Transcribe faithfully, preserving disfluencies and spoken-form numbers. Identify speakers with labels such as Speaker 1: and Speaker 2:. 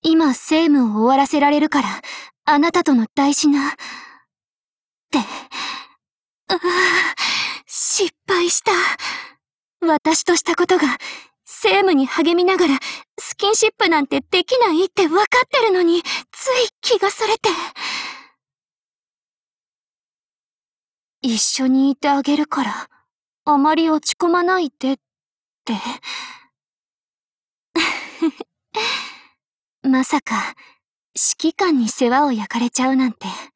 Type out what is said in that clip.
Speaker 1: 今政務を終わらせられるから、あなたとの大事な、って。うぅ、失敗した。私としたことが、政務に励みながら、スキンシップなんてできないってわかってるのに、つい気がそれて。一緒にいてあげるから、あまり落ち込まないで、って。まさか、指揮官に世話を焼かれちゃうなんて。